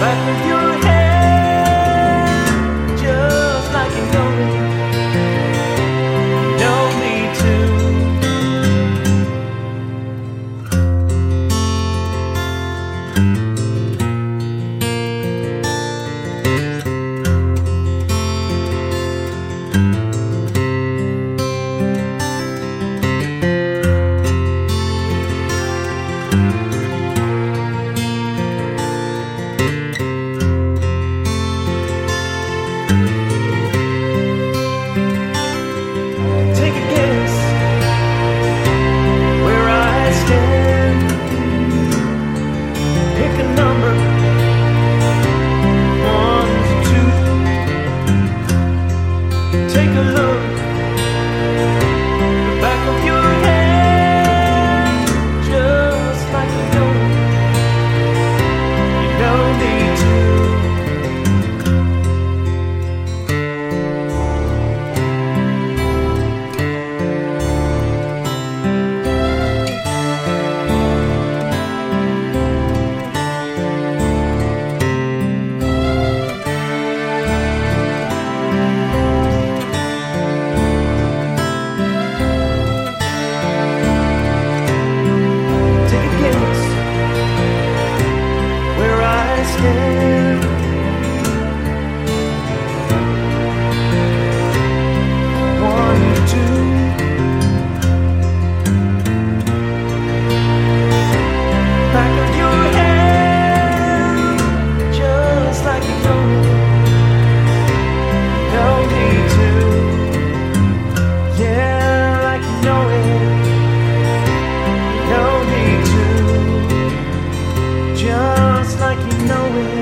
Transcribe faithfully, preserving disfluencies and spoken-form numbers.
back of your head, just like you know it. No need to. Take a guess where I stand. Pick a number, one to two. Take a look, the back of your head, just like you know. You don't need to. Where I stand, one, two. Back of your head, just like you know. No need to, yeah, like you know it. No need to. Just like you know it.